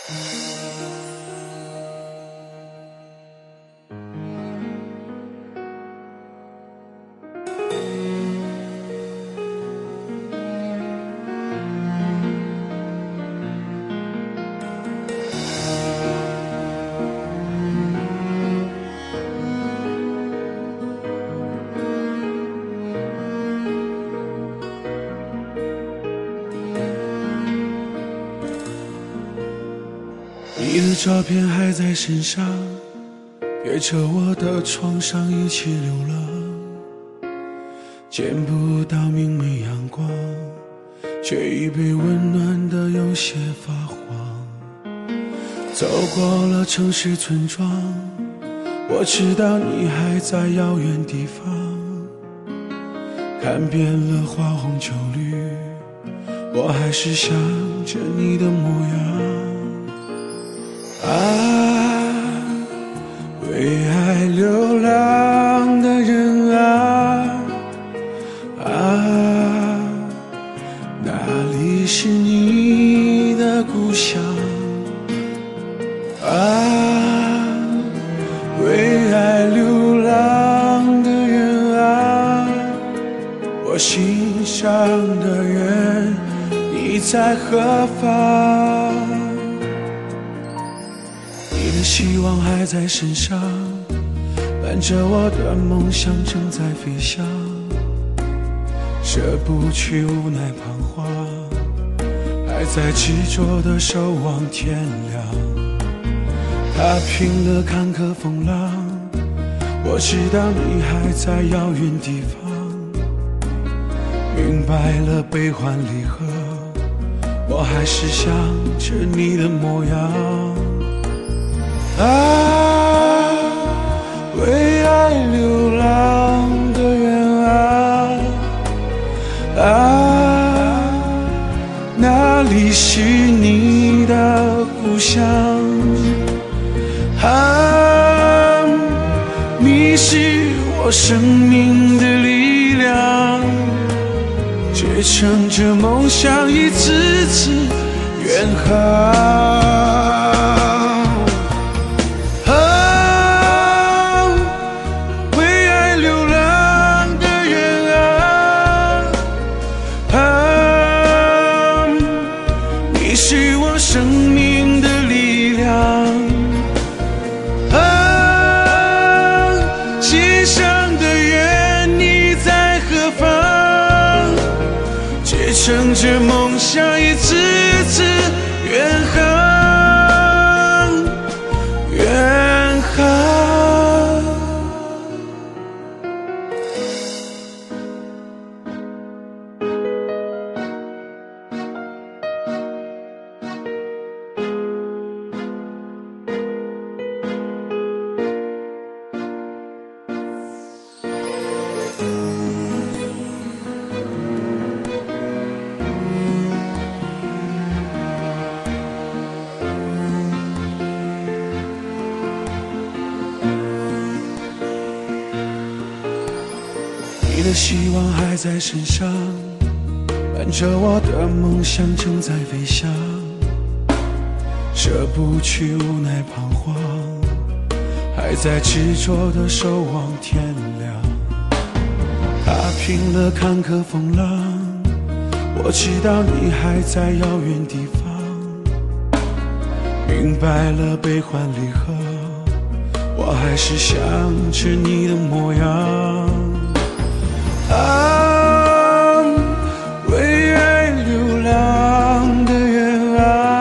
你的照片还在身上，陪着我的床上一起流浪，见不到明媚阳光，却已被温暖的有些发黄。走过了城市村庄，我知道你还在遥远地方，看遍了花红酒绿，我还是想着你的模样。为爱流浪的人哪里是你的故乡为爱流浪的人我心上的人，你在何方？你的希望还在身上，伴着我的梦想正在飞翔，舍不去无奈彷徨，还在执着的守望天亮。踏平了坎坷风浪，我知道你还在遥远地方，明白了悲欢离合，我还是想着你的模样。为爱流浪的人哪里是你的故乡你是我生命的力量，支撑着梦想一次次远航。是我生命的力量心上的人你在何方？支撑着梦想一次次远航远航。你的希望还在身上，伴着我的梦想正在飞翔，舍不去无奈彷徨，还在执着的守望天亮。踏平了坎坷风浪，我知道你还在遥远地方，明白了悲欢离合，我还是想着你的模样。为爱流浪的人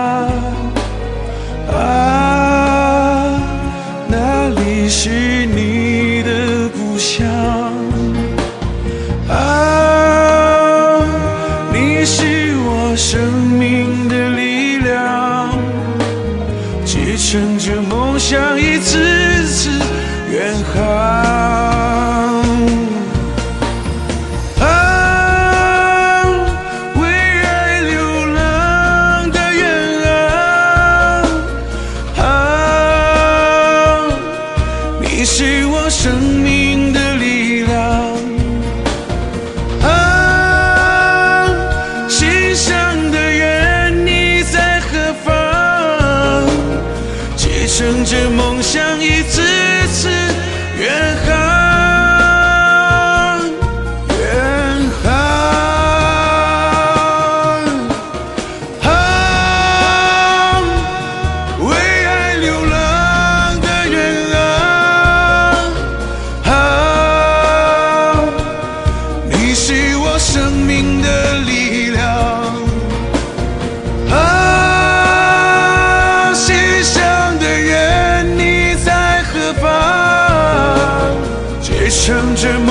哪里是你的故乡你是我生命的力量，支撑着梦想一次次远航。你是我生命的力量心上的人你在何方？ 想一次次远航，远航，啊，为爱流浪的远航，啊，你是我生命的力量。心上的愿你在何方？这场这